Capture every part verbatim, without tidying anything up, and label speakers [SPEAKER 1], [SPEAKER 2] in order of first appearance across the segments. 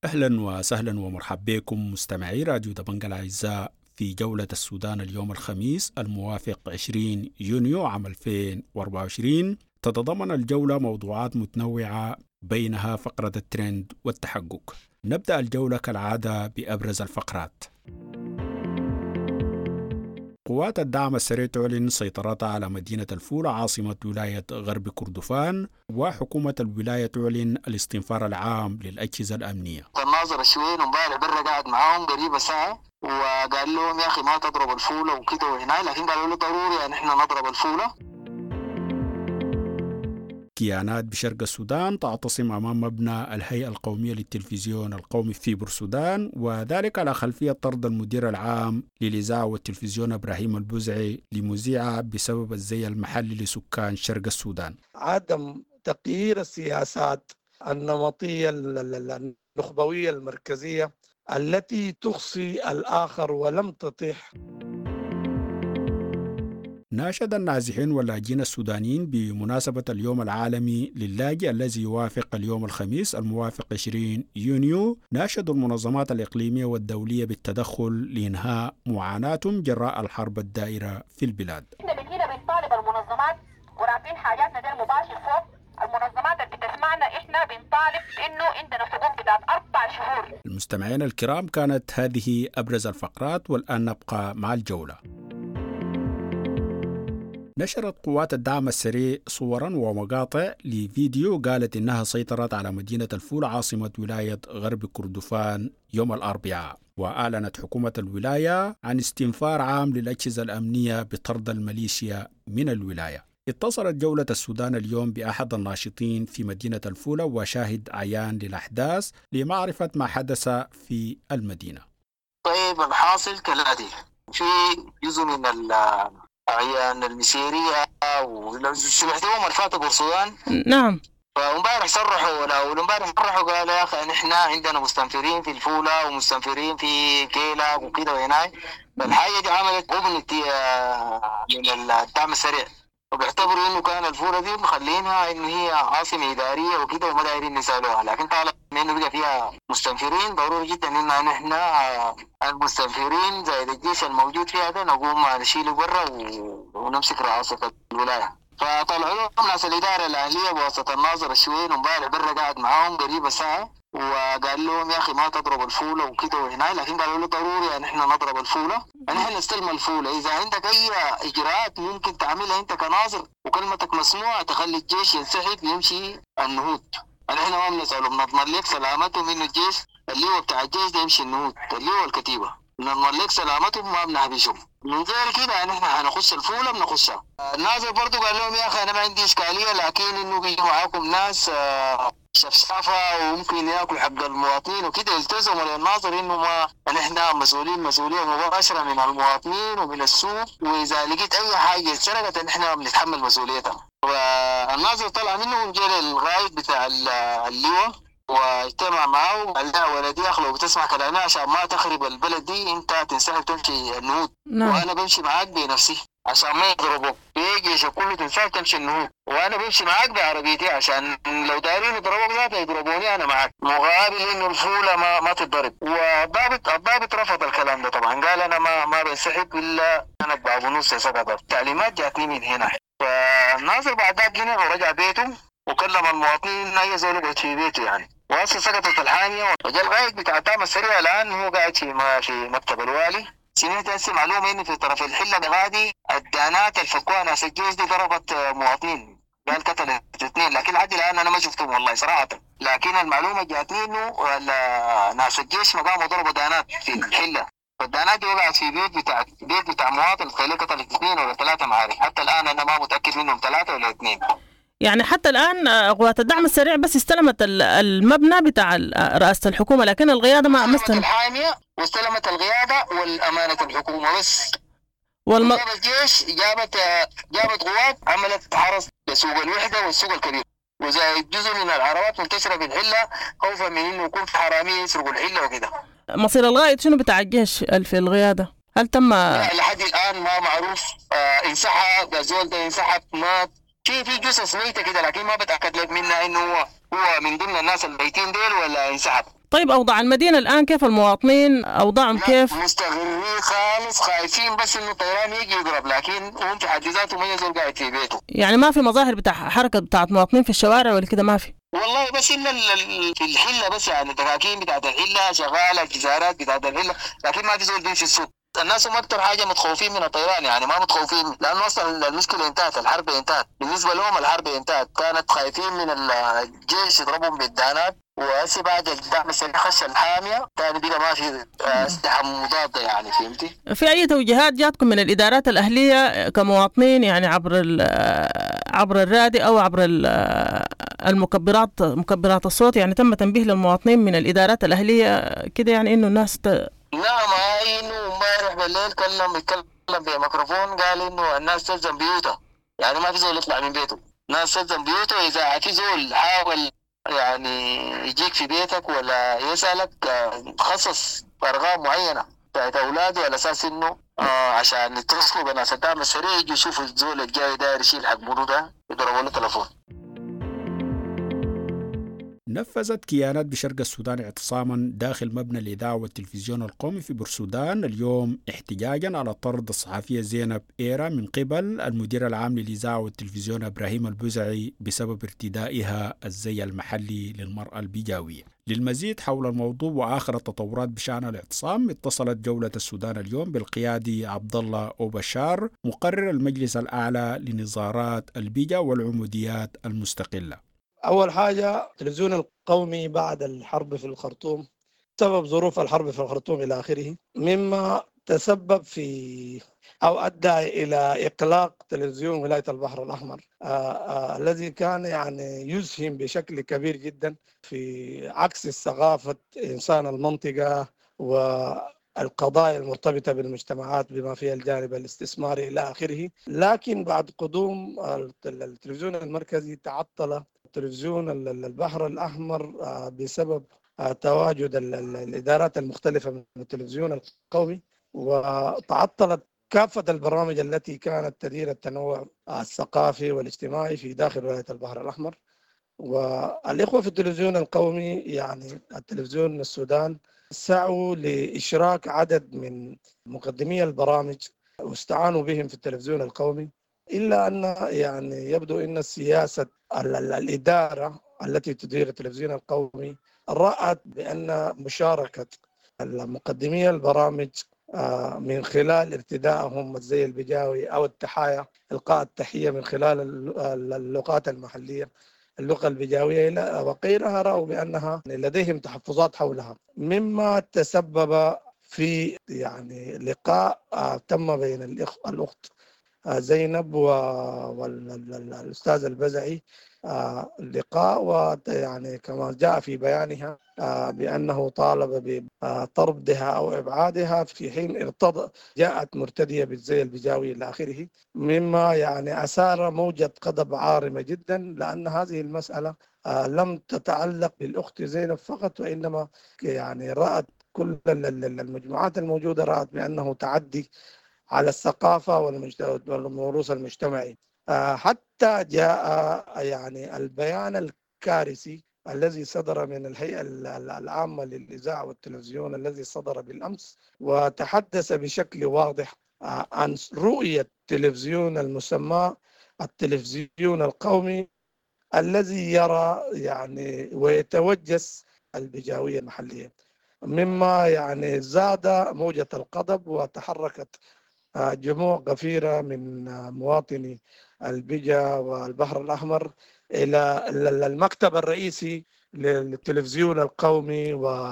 [SPEAKER 1] أهلا وسهلا ومرحبا بكم مستمعي راديو دبنجة الأعزاء في جولة السودان اليوم الخميس الموافق عشرين يونيو عام ألفين وأربعة وعشرين. تتضمن الجولة موضوعات متنوعة بينها فقرة الترند والتحقق. نبدأ الجولة كالعادة بأبرز الفقرات. قوات الدعم السريع تعلن سيطرتها على مدينة الفولة عاصمة ولاية غرب كردفان، وحكومة الولاية تعلن الاستنفار العام للأجهزة الأمنية.
[SPEAKER 2] الناظر الشوين امبارح برا قاعد معاهم قريبة ساعة وقال لهم يا أخي ما تضرب الفولة وكده وهنا، لكن قالوا له ضروري أن احنا نضرب الفولة.
[SPEAKER 1] كيانات بشرق السودان تعتصم أمام مبنى الهيئة القومية للتلفزيون القومي في بورسودان، وذلك على خلفية طرد المدير العام للإذاعة والتلفزيون إبراهيم البزعي لمذيعة بسبب الزي المحلي لسكان شرق السودان.
[SPEAKER 3] عدم تغيير السياسات النمطية النخبوية المركزية التي تخصي الآخر ولم تطيح.
[SPEAKER 1] ناشد النازحين واللاجئين السودانيين بمناسبة اليوم العالمي للاجئ الذي يوافق اليوم الخميس الموافق عشرين يونيو، ناشدوا المنظمات الإقليمية والدولية بالتدخل لإنهاء معاناتهم جراء الحرب الدائرة في البلاد.
[SPEAKER 4] احنا من هنا بنطالب المنظمات ورافعين حاجاتنا ده مباشر فوق المنظمات اللي بتسمعنا، احنا بنطالب انه عندنا حقوق بتاعت اربع شهور.
[SPEAKER 1] المستمعين الكرام، كانت هذه أبرز الفقرات، والآن نبقى مع الجولة. نشرت قوات الدعم السريع صورا ومقاطع لفيديو قالت إنها سيطرت على مدينة الفولة عاصمة ولاية غرب كردفان يوم الأربعاء، وأعلنت حكومة الولاية عن استنفار عام للأجهزة الأمنية بطرد الميليشيا من الولاية. اتصلت جولة السودان اليوم بأحد الناشطين في مدينة الفولة وشاهد عيان للأحداث لمعرفة ما حدث في المدينة.
[SPEAKER 2] طيب الحاصل كالآتي: في جزء من العيان المسيرية ولو سمعتوهم الفاتح بورسودان.
[SPEAKER 5] نعم.
[SPEAKER 2] فامبارح صرحوا ولا امبارح صرحوا قالوا يا اخي نحن عندنا مستنفرين في الفولة ومستنفرين في كيلا وكده وهناك. فالحاجة دي عملت أغنية من الدعم السريع، وبيعتبروا انه كان الفولة دي مخلينها انه هي عاصمة ادارية وكده وما دايرين نسالوها، لكن طالما انه بقى فيها مستنفرين ضروري جدا ان نحن المستنفرين زي الجيش الموجود فيها ده نقوم نشيله برا ونمسك رئاسة الولاية. فطلعوا لهم ناس الإدارة الأهلية بواسطة الناظر الشوين امبارح برا قاعد معاهم قريبة ساعة وقال لهم يا أخي ما تضرب الفولة وكده وهنا، لكن قالوا له ضروري أن احنا نضرب الفولة، نحن نستلم الفولة. إذا عندك أي إجراءات ممكن تعملها أنت كناظر وكلمتك مسموعة تخلي الجيش ينسحب يمشي النهوض. نحن ما بنسأله، بنضمن لك سلامتهم إنه الجيش اللي هو بتاع الجيش ده يمشي النهوض اللي هو الكتيبة، بنضمن لك سلامتهم ما بنحبشهم. من غير كده نحن هنخش الفولة بنخشها. الناظر برضو قال لهم يا أخي أنا ما عندي إشكالية، لكن إنه بيجي معاكم ناس شفافة وممكن ياكل حق المواطنين وكده، يلتزموا للناظر إنه ما نحن مسؤولين مسؤولية مباشرة من المواطنين ومن السوق، وإذا لقيت أي حاجة سرقت نحن بنتحمل مسؤوليتها. والناظر طلع منهم جاء الغايد بتاع اللواء واجتمع معه وقال لها ولدي أخلو بتسمع كلامي عشان ما تخرب البلد دي، أنت تنسحب تمشي النهوض.
[SPEAKER 5] نعم.
[SPEAKER 2] وأنا بمشي معاك بنفسي عشان ما يضربوك، بيجي كله تنسحب تمشي النهوض، وأنا بمشي معاك بعربيتي عشان لو دايرين يضربوك ذاته يضربوني أنا معاك، مقابل إنه الفولة ما ما تتضرب. والضابط الضابط رفض الكلام ده طبعا، قال أنا ما ما بنسحب إلا أنا بابو نص سقط. التعليمات جاتني من هنا. فالناظر بعد ذاك هنا ورجع بيته وكلم المواطنين أي زول يقعد في بيته يعني، وهسه سقطت الحامية. وجا الغايد بتاع الدعم السريع الآن هو قاعد في في مكتب الوالي. سمعت هسه معلومة إن في طرف الحلة غادي الدانات الفكوها ناس الجيش دي ضربت مواطنين، قال قتلت اثنين، لكن لحد الآن أنا ما شفتهم والله صراحة. لكن المعلومة جاتني إنه ناس الجيش ما قاموا ضربوا دانات في الحلة، فالدانات دي وقعت في بيت بتاع بيت بتاع مواطن تخيل قتلت اثنين ولا ثلاثة، ما عارف حتى الآن أنا ما متأكد منهم ثلاثة ولا اثنين.
[SPEAKER 5] يعني حتى الآن قوات الدعم السريع بس استلمت المبنى بتاع رئاسة الحكومة، لكن القيادة ما استلمت
[SPEAKER 2] الحامية واستلمت القيادة والأمانة الحكومة بس.
[SPEAKER 5] والم...
[SPEAKER 2] جابت الجيش جابت جابت قوات عملت حرس لسوق الوحدة والسوق الكبير، وزي جزء من العربات منتشرة في الحلة خوفا من إنه يكون في حرامية يسرقوا الحلة وكده.
[SPEAKER 5] مصير القائد شنو بتاع الجيش في القيادة؟ هل تم؟
[SPEAKER 2] لا لحد الآن ما معروف. آه انسحب الزول ده، انسحب مات في في جثث ميتة كده، لكن ما بتأكد لك منها إنه هو هو من ضمن الناس الميتين ديل ولا انسحب.
[SPEAKER 5] طيب أوضاع المدينة الآن كيف؟ المواطنين أوضاعهم كيف؟
[SPEAKER 2] مستغربين خالص، خايفين بس انه الطيران يجي يضرب، لكن هم في حد ذاته ما يزول قاعد في بيته.
[SPEAKER 5] يعني ما في مظاهر بتاع حركة بتاعت مواطنين في الشوارع ولا كده؟ ما في
[SPEAKER 2] والله، بس الا في الحله بس، يعني الدكاكين بتاعت الحله شغاله، الجزارات بتاعت الحله، لكن ما في زول بيمشي السوق. الناس هم اكثر حاجه متخوفين من الطيران، يعني ما متخوفين لانه اصلا المشكله انتهت، الحرب انتهت بالنسبه لهم، الحرب انتهت. كانت خايفين من الجيش يضربهم بالدانات، وهسه بعد الدعم السريع خش الحاميه ثاني بقى ما في اسلحه مضاده، يعني فهمتي؟
[SPEAKER 5] في أي توجيهات جاتكم من الإدارات الأهلية كمواطنين، يعني عبر عبر الرادي أو عبر المكبرات مكبرات الصوت، يعني تم تنبيه للمواطنين من الإدارات الأهلية كده، يعني إنه الناس ت...
[SPEAKER 2] نعم، هاي انه امبارح بالليل كلم يتكلم بميكروفون، قال انه الناس تلزم بيوتها، يعني ما في زول يطلع من بيته، الناس تلزم بيوتها. اذا في زول حاول يعني يجيك في بيتك ولا يسألك، خصص ارقام معينة بتاعت اولاده على اساس انه آه عشان يتصلوا بناس الدعم السريع، يجوا يشوفوا الزول الجاي داير يشيل حق منو ده، يضربوا له تليفون.
[SPEAKER 1] نفذت كيانات بشرق السودان اعتصاما داخل مبنى الإذاعة والتلفزيون القومي في بورسودان اليوم احتجاجا على طرد الصحفية زينب إيرا من قبل المدير العام للإذاعة والتلفزيون إبراهيم البزعي بسبب ارتدائها الزي المحلي للمرأة البيجاوية. للمزيد حول الموضوع وآخر التطورات بشأن الاعتصام اتصلت جولة السودان اليوم بالقيادي عبد الله أوبشار مقرر المجلس الأعلى لنظارات البيجا والعموديات المستقلة.
[SPEAKER 3] أول حاجة التلفزيون القومي بعد الحرب في الخرطوم سبب ظروف الحرب في الخرطوم إلى آخره، مما تسبب في أو أدى إلى إقلاق تلفزيون ولاية البحر الأحمر آآ آآ الذي كان يعني يسهم بشكل كبير جدا في عكس ثقافة إنسان المنطقة والقضايا المرتبطة بالمجتمعات بما فيها الجانب الاستثماري إلى آخره. لكن بعد قدوم التلفزيون المركزي تعطل تلفزيون البحر الأحمر بسبب تواجد الإدارات المختلفة من التلفزيون القومي، وتعطلت كافة البرامج التي كانت تدير التنوع الثقافي والاجتماعي في داخل ولاية البحر الأحمر. والإخوة في التلفزيون القومي، يعني التلفزيون السودان، سعوا لإشراك عدد من مقدمي البرامج واستعانوا بهم في التلفزيون القومي، إلا أن يعني يبدو أن السياسة الإدارة التي تدير التلفزيون القومي رأت بأن مشاركة المقدمي البرامج من خلال ارتدائهم الزي البيجاوي أو التحايا، إلقاء التحية من خلال اللغات المحلية، اللغة البيجاوية وغيرها، رأوا بأنها لديهم تحفظات حولها، مما تسبب في يعني لقاء تم بين الأخت زينب والأستاذ البزعي، اللقاء، ويعني كما جاء في بيانها بأنه طالب بطردها أو إبعادها، في حين ارتضى جاءت مرتدية بالزي البيجاوي إلى آخره، مما يعني أثار موجة غضب عارمة جدا، لأن هذه المسألة لم تتعلق بالأخت زينب فقط، وإنما يعني رأت كل المجموعات الموجودة رأت بأنه تعدي على الثقافة والموروث المجتمعي. حتى جاء يعني البيان الكارثي الذي صدر من الهيئة العامة للإذاعة والتلفزيون الذي صدر بالأمس، وتحدث بشكل واضح عن رؤية التلفزيون المسمى التلفزيون القومي الذي يرى يعني ويتوجس البيجاوية المحلية، مما يعني زاد موجة الغضب، وتحركت جموع غفيرة من مواطني البيجا والبحر الأحمر إلى المكتب الرئيسي للتلفزيون القومي،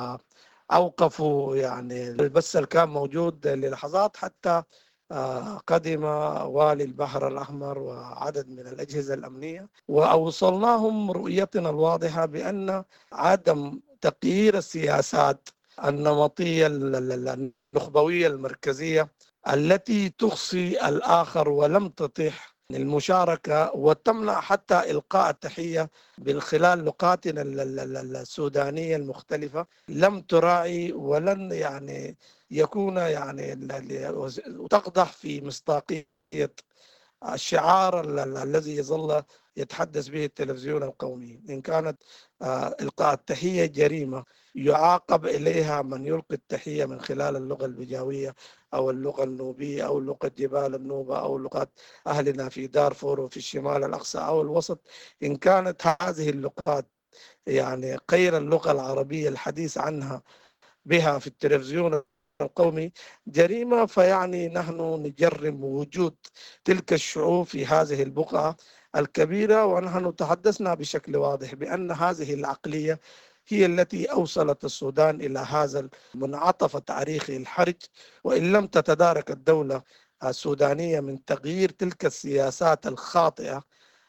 [SPEAKER 3] وأوقفوا يعني البث اللي كان موجود للحظات حتى قدم والي البحر الأحمر وعدد من الأجهزة الأمنية، وأوصلناهم رؤيتنا الواضحة بأن عدم تغيير السياسات النمطية النخبوية المركزية التي تخصي الآخر ولم تتيح المشاركة وتمنع حتى إلقاء التحية من خلال لغاتنا السودانية المختلفة، لم تراعي ولن يعني يكون يعني تقدح في مصداقية الشعار الذي يظل يتحدث به التلفزيون القومي. إن كانت إلقاء التحية جريمة يعاقب إليها من يلقي التحية من خلال اللغة البجاوية أو اللغة النوبية أو لغة جبال النوبة أو لغات أهلنا في دارفور وفي الشمال الأقصى أو الوسط، إن كانت هذه اللغات يعني غير اللغة العربية الحديث عنها بها في التلفزيون القومي جريمة، فيعني نحن نجرم وجود تلك الشعوب في هذه البقعة الكبيرة. ونحن تحدثنا بشكل واضح بأن هذه العقلية هي التي أوصلت السودان إلى هذا المنعطف التاريخي الحرج. وإن لم تتدارك الدولة السودانية من تغيير تلك السياسات الخاطئة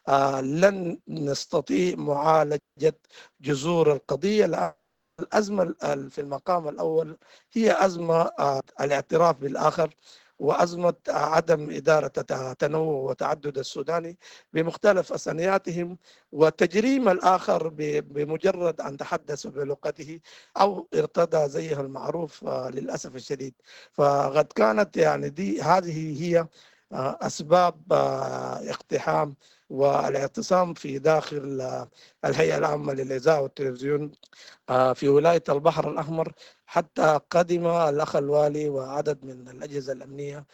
[SPEAKER 3] لن نستطيع معالجة جذور القضية. الآن الأزمة في المقام الأول هي أزمة الاعتراف بالآخر، وأزمة عدم إدارة تنوع وتعدد السوداني بمختلف أصنياتهم، وتجريم الآخر بمجرد أن تحدث بلغته أو ارتدى زيه المعروف للأسف الشديد. فقد كانت يعني دي هذه هي أسباب اقتحام والاعتصام في داخل الهيئة العامة للإذاعة والتلفزيون في ولاية البحر الأحمر، حتى قدم الأخ الوالي وعدد من الأجهزة الأمنية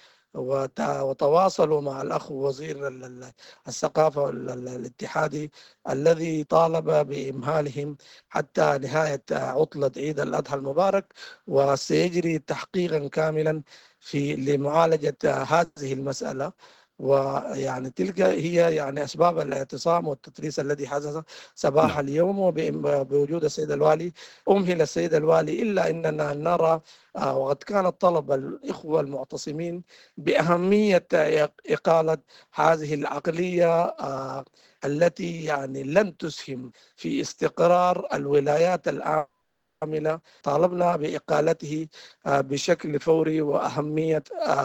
[SPEAKER 3] وتواصلوا مع الأخ وزير الثقافة الاتحادي الذي طالب بإمهالهم حتى نهاية عطلة عيد الأضحى المبارك، وسيجري تحقيقا كاملا في لمعالجة هذه المسألة. ويعني تلك هي يعني أسباب الاعتصام والتدريس الذي حدث صباح
[SPEAKER 1] نعم.
[SPEAKER 3] اليوم وبوجود السيد الوالي. أمهل السيد الوالي، إلا أننا نرى وقد كان طلب الإخوة المعتصمين بأهمية إقالة هذه العقلية التي يعني لن تسهم في استقرار الولايات الآن. طالبنا بإقالته بشكل فوري، وأهمية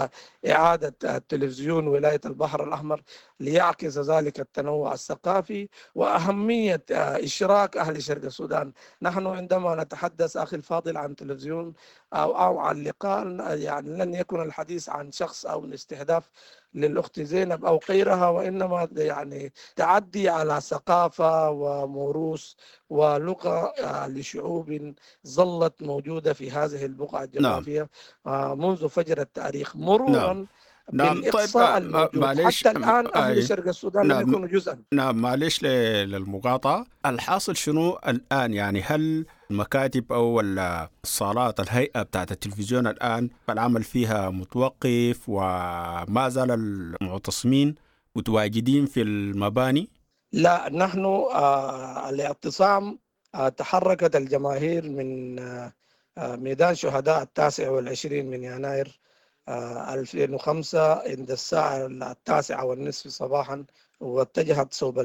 [SPEAKER 3] إعادة تلفزيون ولاية البحر الأحمر ليعكس ذلك التنوع الثقافي، وأهمية إشراك أهل شرق السودان. نحن عندما نتحدث أخي الفاضل عن تلفزيون أو, أو عن لقاء، يعني لن يكن الحديث عن شخص أو الاستهداف للأخت زينب أو غيرها، وإنما يعني تعدي على ثقافة وموروث ولغة لشعوب ظلت موجودة في هذه البقعة الجغرافية
[SPEAKER 1] نعم.
[SPEAKER 3] منذ فجر التاريخ، مرورا
[SPEAKER 1] نعم. نعم.
[SPEAKER 3] بالإقصاء
[SPEAKER 1] طيب
[SPEAKER 3] الموجود
[SPEAKER 1] معلش.
[SPEAKER 3] حتى الآن. أهل
[SPEAKER 1] آه.
[SPEAKER 3] شرق السودان لم
[SPEAKER 1] نعم.
[SPEAKER 3] يكونوا جزءا.
[SPEAKER 1] نعم معلش للمقاطعة. الحاصل شنو الآن؟ يعني هل المكاتب أو الصالات الهيئة بتاعت التلفزيون الآن العمل فيها متوقف، وما زال المعتصمين متواجدين في المباني؟
[SPEAKER 3] لا، نحن آه الاعتصام آه تحركت الجماهير من آه ميدان شهداء التاسع والعشرين من يناير آه ألفين وخمسة عند الساعة التاسعة والنصف صباحا، واتجهت صوب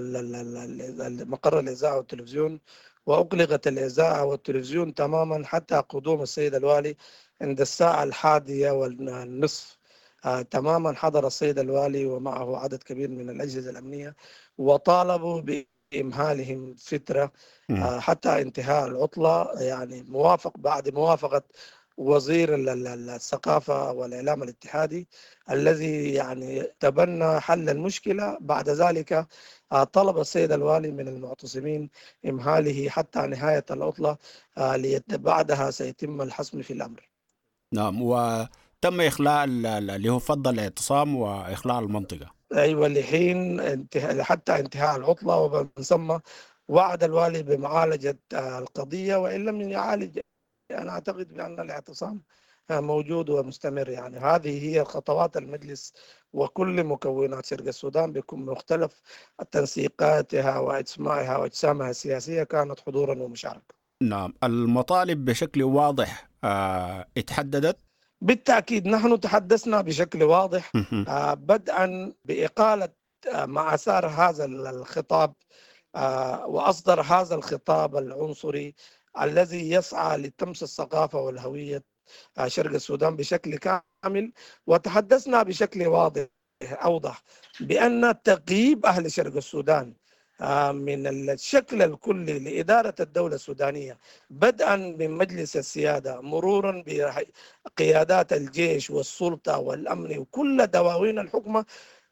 [SPEAKER 3] مقر الإذاعة والتلفزيون، وأغلقت الإذاعة والتلفزيون تماما حتى قدوم السيد الوالي عند الساعة الحادية والنصف. آه تماما حضر السيد الوالي ومعه عدد كبير من الأجهزة الأمنية، وطالبوا بإمهالهم فترة آه حتى انتهاء العطلة، يعني موافق بعد موافقة وزير الثقافة والإعلام الاتحادي الذي يعني تبنى حل المشكلة. بعد ذلك آه طلب السيد الوالي من المعتصمين إمهاله حتى نهاية العطلة، آه بعدها سيتم الحسم في الأمر.
[SPEAKER 1] نعم. و تم إخلاء اللي هو فضل الاعتصام وإخلاء المنطقة.
[SPEAKER 3] أيوة، لحين انتهاء حتى انتهاء العطلة، ومن ثم وعد الوالي بمعالجة القضية، وإن لم يعالج أنا أعتقد بأن الاعتصام موجود ومستمر. يعني هذه هي خطوات المجلس وكل مكونات شرق السودان بمختلف تنسيقاتها وإجماعها وأجسامها السياسية كانت حضورا ومشاركة.
[SPEAKER 1] نعم. المطالب بشكل واضح اه اتحددت.
[SPEAKER 3] بالتأكيد نحن تحدثنا بشكل واضح آه بدءا بإقالة آه مع أثار هذا الخطاب آه وأصدر هذا الخطاب العنصري الذي يسعى لتمس الثقافة والهوية آه شرق السودان بشكل كامل. وتحدثنا بشكل واضح أوضح بأن تغييب أهل شرق السودان من الشكل الكلي لإدارة الدولة السودانية، بدءا من مجلس السيادة مرورا بقيادات الجيش والسلطة والأمن وكل دواوين الحكومة،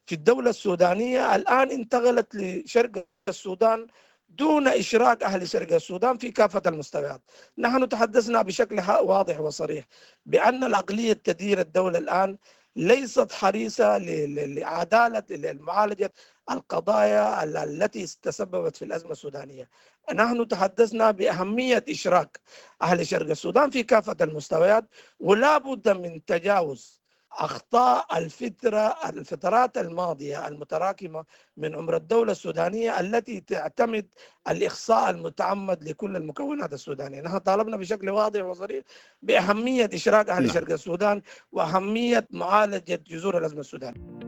[SPEAKER 3] في الدولة السودانية الآن انتقلت لشرق السودان دون إشراك أهل شرق السودان في كافة المستويات. نحن تحدثنا بشكل واضح وصريح بأن العقلية تدير الدولة الآن ليست حريصة لعدالة لمعالجة القضايا التي تسببت في الأزمة السودانية. نحن تحدثنا بأهمية إشراك أهل شرق السودان في كافة المستويات، ولا بد من تجاوز أخطاء الفترة الفترات الماضية المتراكمة من عمر الدولة السودانية التي تعتمد الإخصاء المتعمد لكل المكونات السودانية. نحن طالبنا بشكل واضح وصريح بأهمية إشراك أهل شرق السودان وأهمية معالجة جذور الأزمة السودانية.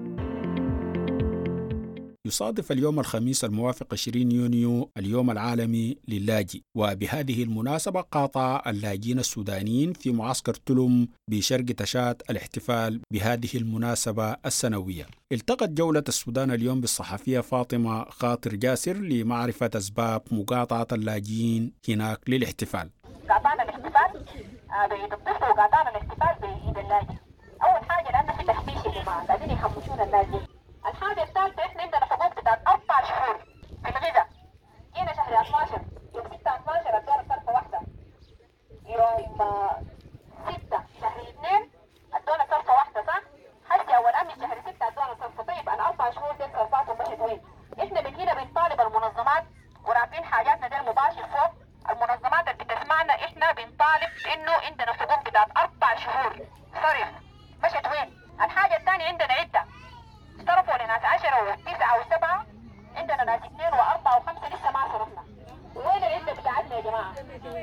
[SPEAKER 1] يصادف اليوم الخميس الموافق عشرين يونيو اليوم العالمي للاجئ، وبهذه المناسبة قاطع اللاجئين السودانيين في معسكر تلم بشرق تشات الاحتفال بهذه المناسبة السنوية. التقت جولة السودان اليوم بالصحفية فاطمة خاطر جاسر لمعرفة أسباب مقاطعة اللاجئين هناك للاحتفال.
[SPEAKER 4] قاطعنا الاحتفال بعيد الطفل وقاطعنا الاحتفال بعيد اللاجئ. أول حاجة لأن في تحديث يا جماعة قاعدين يحمسونا اللاجئين. الحاجة الثالثة إحنا عندنا حقوق بتاعت أربع شهور في الغذاء. جينا شهر اثناشر يوم ستة اثناشر ادونا صرفة واحدة. يوم ستة شهر اثنين ادونا صرفة واحدة صح؟ هسه أول أمس شهر ستة ادونا صرفة. طيب أنا أربع شهور دي صرفاتهم مشت وين؟ إحنا من هنا بنطالب المنظمات ورافعين حاجاتنا دي مباشر فوق. المنظمات اللي بتسمعنا إحنا بنطالب إنه عندنا حقوق بتاعت أربع شهور صرف مشت وين؟ الحاجة الثانية عندنا عدة صرفوا لناس عشرة وتسعة وسبعة، عندنا ناس اثنين وأربعة وخمسة لسه ما صرفنا. وين العدة بتاعتنا يا جماعة؟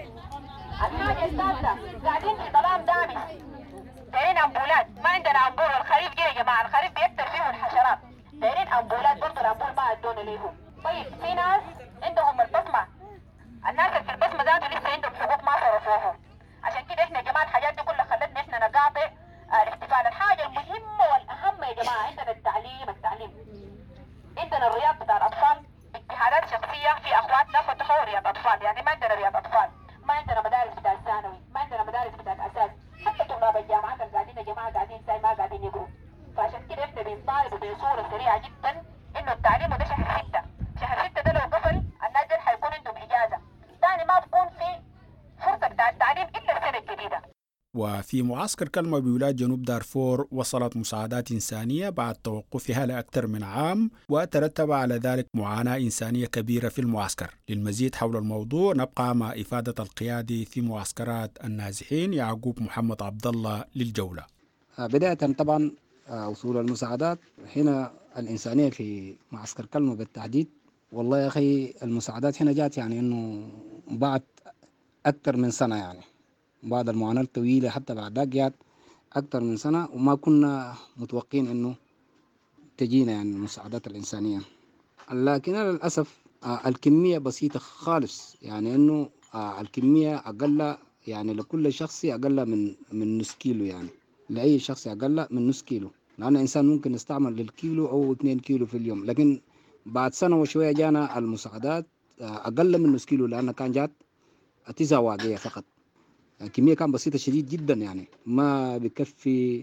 [SPEAKER 4] الحاجة الثالثة قاعدين في ظلام دامس دايرين أمبولات، ما عندنا أمبول. الخريف جه يا جماعة، الخريف بيكتر فيه الحشرات، دايرين أمبولات برضه الأمبول ما أدونا ليهم. طيب في ناس عندهم البصمة، الناس اللي في البصمة ذاته لسه عندهم حقوق ما صرفوهم. عشان كده احنا يا جماعة الحاجات دي كلها خلتنا احنا نقاطع الاحتفال. الحاجة المهمة والأهم يا جماعة عندنا التعليم التعليم عندنا الرياض بتاع الأطفال اجتهادات شخصية. في أخواتنا فتحوا رياض أطفال، يعني ما عندنا رياض أطفال، ما عندنا مدارس بتاع الثانوي، ما عندنا مدارس بتاع الأساس. حتى طلاب الجامعات اللي قاعدين يا جماعة قاعدين زي ما قاعدين يقروا. فعشان كده احنا بنطالب بصورة سريعة جدا إنه التعليم ده شهر ستة شهر ستة ده لو قفل الناس دول حيكون عندهم إجازة ثاني، ما بكون في فرصة بتاع التعليم إلا السنة الجديدة.
[SPEAKER 1] وفي معسكر كلمة بولاية جنوب دارفور وصلت مساعدات إنسانية بعد توقفها لأكثر من عام، وترتب على ذلك معاناة إنسانية كبيرة في المعسكر. للمزيد حول الموضوع نبقى مع إفادة القيادي في معسكرات النازحين يعقوب محمد عبد الله للجولة.
[SPEAKER 6] بداية طبعا وصول المساعدات هنا الإنسانية في معسكر كلمة بالتحديد، والله يا أخي المساعدات هنا جات يعني إنه بعد أكثر من سنة، يعني بعد المعاناة الطويلة حتى بعد ذاك جات أكثر من سنة، وما كنا متوقعين إنه تجينا يعني المساعدات الإنسانية. لكن للأسف الكمية بسيطة خالص، يعني إنه الكمية أقل، يعني لكل شخص أقل من من نص كيلو، يعني لأي شخص أقل من نص كيلو، لأن الإنسان ممكن يستعمل للكيلو أو اثنين كيلو في اليوم. لكن بعد سنة وشوية جانا المساعدات أقل من نص كيلو، لأن كان جات تسعة واقية فقط. كمية كان بسيطة شديد جدا، يعني ما بكفي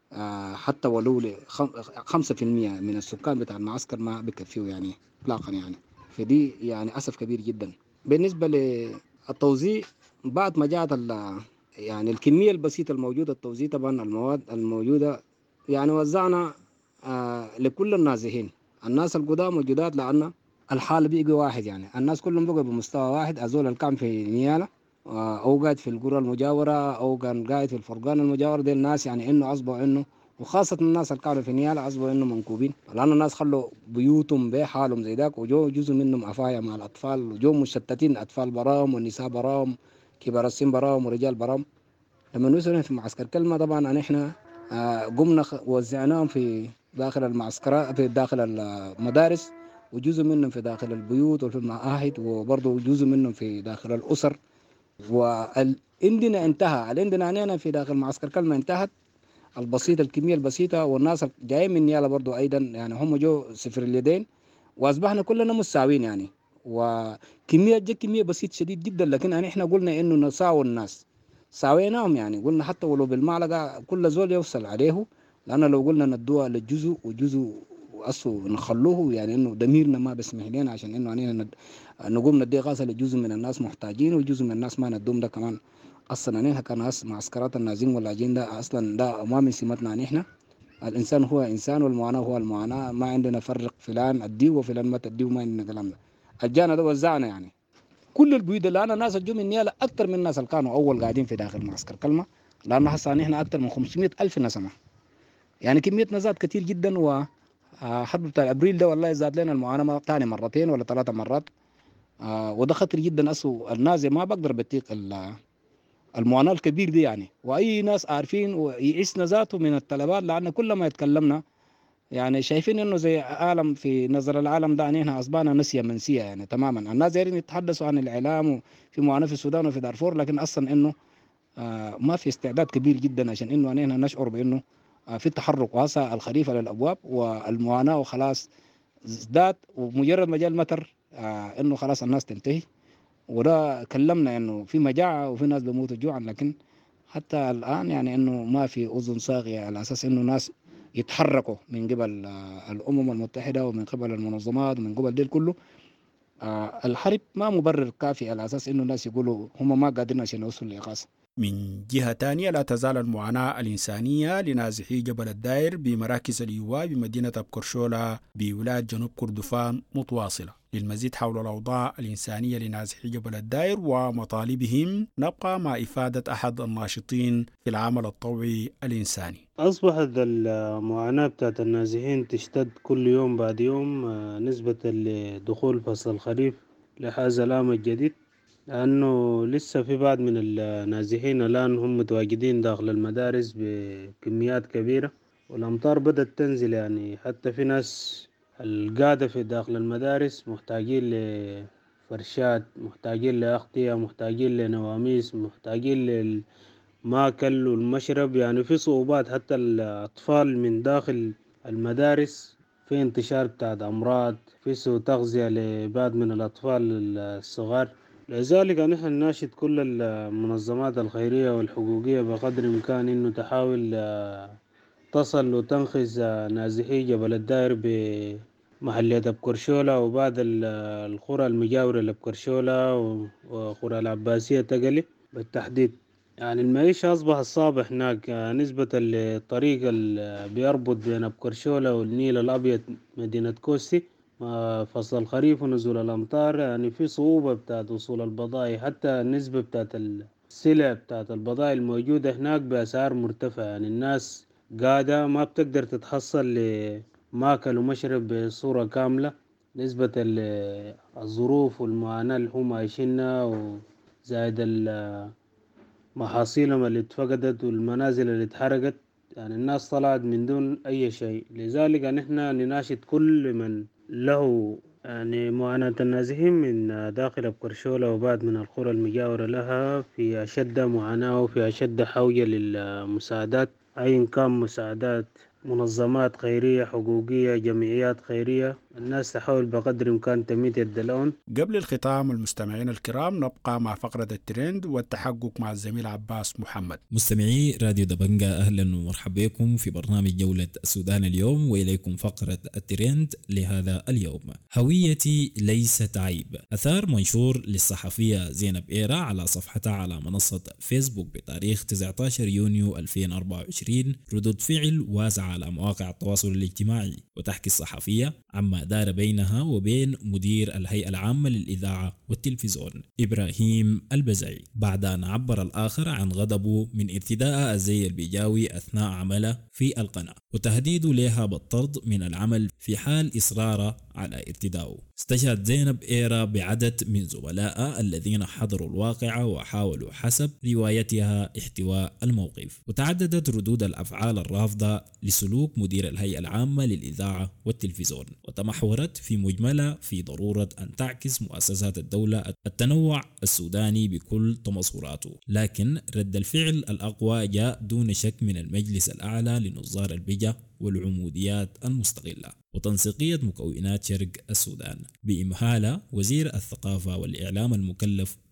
[SPEAKER 6] حتى ولو خمسة في المية من السكان بتاع المعسكر ما بكفيه يعني اطلاقا، يعني فدي يعني أسف كبير جدا. بالنسبة للتوزيع بعد ما جاءت يعني الكمية البسيطة الموجودة، التوزيع طبعا المواد الموجودة يعني وزعنا لكل النازحين، الناس القدام والجداد، لأن الحال بيجي واحد، يعني الناس كلهم بقوا بمستوى واحد. أزول الكام في نيالا أو قاعد في القرى المجاورة أو كان قاعد في الفرقان المجاورة، دي الناس يعني إنه أصبحوا إنه، وخاصة الناس اللي كانوا في نيالا أصبحوا إنه منكوبين، لأن الناس خلوا بيوتهم بحالهم زي ذاك، وجو جزء منهم أفايا مع الأطفال، وجو مشتتين، أطفال براهم والنساء براهم، كبار السن براهم ورجال براهم. لما نوصلنا في معسكر كلمة طبعا أن إحنا قمنا وزعناهم في داخل المعسكرات، في داخل المدارس، وجزء منهم في داخل البيوت وفي المعاهد، وبرضه جزء منهم في داخل الأسر. وعندنا انتهى عندنا هنا في داخل معسكر كلمة انتهت البسيطة، الكمية البسيطة، والناس جايين من نيالا برضو أيضا، يعني هم جو صفر اليدين، وأصبحنا كلنا مساوين يعني. وكمية جا كمية بسيط شديد جدا، لكن احنا قلنا إنه نساوي الناس، ساويناهم، يعني قلنا حتى ولو بالمعلقة كل زول يوصل عليه، لأن لو قلنا ندوها للجزء وجزء وأسو نخلوه يعني إنه ضميرنا ما بسمح لنا عشان إنه أنينا نقوم ندي غاصة لجزء من الناس محتاجين وجزء من الناس ما ندوم ده كمان. أصلا أنينا كناس معسكرات النازين واللاجين ده أصلا ده ما من سمتنا نحن. الإنسان هو إنسان والمعاناة هو المعاناة، ما عندنا فرق فلان أديه وفلان ما تديه، ما عندنا كلام ده. الجانا ده وزعنا يعني كل البيوت اللي أنا ناس الجو من نيالة أكثر من الناس اللي كانوا أول قاعدين في داخل معسكر كلمة، لأنه حصل نحن أكثر من خمسمائة ألف نسمة، يعني كمية نزات كتير جدا. وحرب بتاع أبريل ده والله زاد لنا المعاناة ثاني مرتين ولا ثلاثة مرات، وده خطر جدا. أسو الناس ما بقدر بتيق المعاناة الكبير دي يعني، وأي ناس عارفين ويعيش نزاته من الطلبات، لأن كل ما يتكلمنا يعني شايفين إنه زي عالم في نظر العالم ده نحن أصبحنا نسيا منسية يعني تماما. الناس دايرين يتحدثوا عن الإعلام وفي معاناة في السودان وفي دارفور، لكن أصلا إنه آه ما في استعداد كبير جدا عشان إنه نحن نشعر بإنه آه في تحرك واسع الخريف على الأبواب، والمعاناة وخلاص ازداد، ومجرد ما جاء المطر آه إنه خلاص الناس تنتهي. وده كلمنا إنه في مجاعة وفي ناس بيموتوا جوعا، لكن حتى الآن يعني إنه ما في أذن صاغية على أساس إنه ناس يتحركوا من قبل الأمم المتحدة ومن قبل المنظمات ومن قبل ديل كله. الحرب ما مبرر كافي على أساس إنه الناس يقولوا هم ما قادرين عشان يوصلوا لإغاثة.
[SPEAKER 1] من جهة تانية لا تزال المعاناة الإنسانية لنازحي جبل الداير بمراكز الإيواء بمدينة أبكرشولا بولاية جنوب كردفان متواصلة. للمزيد حول الأوضاع الإنسانية لنازحي جبل الداير ومطالبهم نبقى مع إفادة أحد الناشطين في العمل الطوعي الإنساني.
[SPEAKER 7] أصبحت المعاناة بتاعت النازحين تشتد كل يوم بعد يوم نسبة لدخول فصل الخريف لهذا العام الجديد، لأنه لسه في بعض من النازحين الآن هم متواجدين داخل المدارس بكميات كبيرة، والأمطار بدأت تنزل يعني حتى في ناس القاعدة في داخل المدارس محتاجين لفرشات، محتاجين لأغطية، محتاجين لنواميس، محتاجين للماكل والمشرب. يعني في صعوبات حتى الأطفال من داخل المدارس، في انتشار بتاعت أمراض، في سوء تغذية لبعض من الأطفال الصغار. لذلك نحن نناشد كل المنظمات الخيرية والحقوقية بقدر الإمكان إنه تحاول تصل وتنقذ نازحي جبل الداير بمحلية أبكرشولا وبعض القرى المجاورة لأبكرشولا وقرى العباسية تقلي بالتحديد. يعني المعيشة أصبح صعبة هناك، نسبة الطريق اللي بيربط بين أبكرشولا والنيل الأبيض مدينة كوستي فصل الخريف ونزول الأمطار، يعني في صعوبة بتاعت وصول البضائع، حتى النسبة بتاعت السلع بتاعت البضائع الموجودة هناك بأسعار مرتفعة. يعني الناس قاعدة ما بتقدر تتحصل لماكل ومشرب بصورة كاملة، نسبة الظروف والمعاناة اللي هم عايشينها وزائد محاصيلهم اللي اتفقدت والمنازل اللي اتحرقت، يعني الناس طلعت من دون أي شيء. لذلك نحن نناشد كل من له يعني معاناة النازحين من داخل أبكرشولا وبعض من القرى المجاورة لها في أشد معاناة وفي أشد حوجة للمساعدات، أي كان مساعدات منظمات خيرية حقوقية جمعيات خيرية، الناس تحاول بقدر الإمكان تميت يد لهم.
[SPEAKER 1] قبل الختام المستمعين الكرام نبقى مع فقرة الترند والتحقق مع الزميل عباس محمد.
[SPEAKER 8] مستمعي راديو دبنجة أهلا ومرحبا بكم في برنامج جولة السودان اليوم، وإليكم فقرة الترند لهذا اليوم. هويتي ليست عيب، أثار منشور للصحفية زينب إيرا على صفحتها على منصة فيسبوك بتاريخ تسعة عشر يونيو ألفين وأربعة وعشرين ردود فعل واسعة على مواقع التواصل الاجتماعي، وتحكي الصحفية عما دار بينها وبين مدير الهيئة العامة للإذاعة والتلفزيون إبراهيم البزعي، بعد أن عبر الآخر عن غضبه من ارتداء الزي البيجاوي أثناء عمله في القناة وتهديده لها بالطرد من العمل في حال إصراره على ارتداؤه. استشهد زينب إيرا بعدد من زملائها الذين حضروا الواقعة وحاولوا حسب روايتها احتواء الموقف، وتعددت ردود الأفعال الرافضة لسلوك مدير الهيئة العامة للإذاعة والتلفزيون، وتمحورت في مجملة في ضرورة أن تعكس مؤسسات الدولة التنوع السوداني بكل تمصراته. لكن رد الفعل الأقوى جاء دون شك من المجلس الأعلى لنظار البجة والعموديات المستقلة وتنسيقية مكونات شرق السودان، بإمهال وزير الثقافة والإعلام المكلف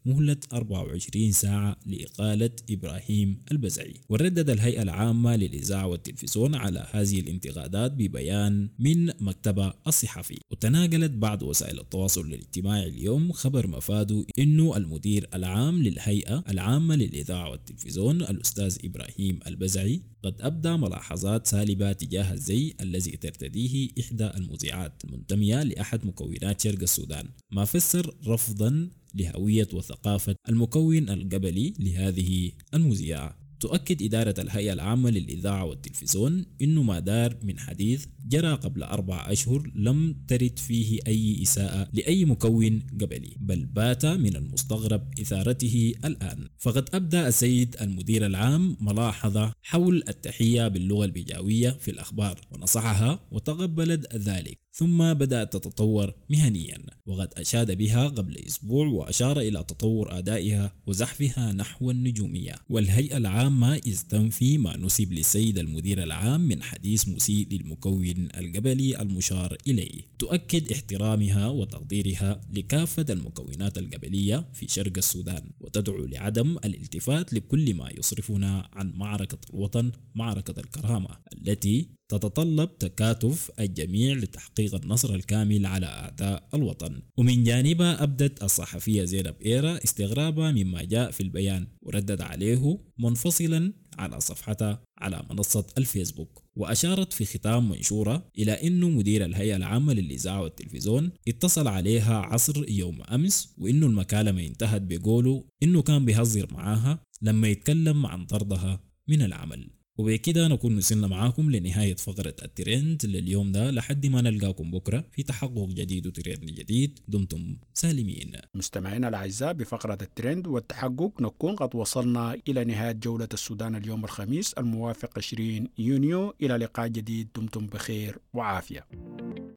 [SPEAKER 8] مهلة أربعة وعشرين ساعة لإقالة إبراهيم البزعي. وردد الهيئة العامة للإذاعة والتلفزيون على هذه الانتقادات ببيان من مكتبها الصحفي. وتناقلت بعض وسائل التواصل الاجتماعي اليوم خبر مفاده إنه المدير العام للهيئة العامة للإذاعة والتلفزيون الأستاذ إبراهيم البزعي قد أبدى ملاحظات سالبة تجاه الزي الذي ترتديه إحدى المذيعات المنتمية لأحد مكونات شرق السودان، ما فسر رفضا لهوية وثقافة المكون القبلي لهذه المذيعة. تؤكد إدارة الهيئة العامة للإذاعة والتلفزيون إنه ما دار من حديث جرى قبل أربع أشهر لم ترد فيه أي إساءة لأي مكون قبلي، بل بات من المستغرب إثارته الآن. فقد أبدى السيد المدير العام ملاحظة حول التحية باللغة البيجاوية في الأخبار ونصحها وتقبلت ذلك، ثم بدأت تتطور مهنيا، وقد أشاد بها قبل أسبوع وأشار إلى تطور أدائها وزحفها نحو النجومية. والهيئة العامة استنفي ما نسب للسيد المدير العام من حديث مسيء للمكون القبلي المشار إليه. تؤكد احترامها وتقديرها لكافة المكونات القبلية في شرق السودان، وتدعو لعدم الالتفات لكل ما يصرفنا عن معركة الوطن، معركة الكرامة التي تتطلب تكاتف الجميع لتحقيق النصر الكامل على أعداء الوطن. ومن جانبها أبدت الصحفية زينب إيرا استغرابها مما جاء في البيان، وردد عليه منفصلا على صفحتها على منصة الفيسبوك. وأشارت في ختام منشورة إلى أنه مدير الهيئة العامة للإذاعة والتلفزيون اتصل عليها عصر يوم أمس، وإنه المكالمة انتهت بقوله إنه كان بيهزر معاها لما يتكلم عن طردها من العمل. وبكده نكون وصلنا معاكم لنهاية فقرة الترند لليوم ده، لحد ما نلقاكم بكرة في تحقق جديد وترند جديد. دمتم سالمين.
[SPEAKER 1] مستمعينا الأعزاء، بفقرة الترند والتحقق نكون قد وصلنا إلى نهاية جولة السودان اليوم الخميس الموافق عشرين يونيو. إلى لقاء جديد، دمتم بخير وعافية.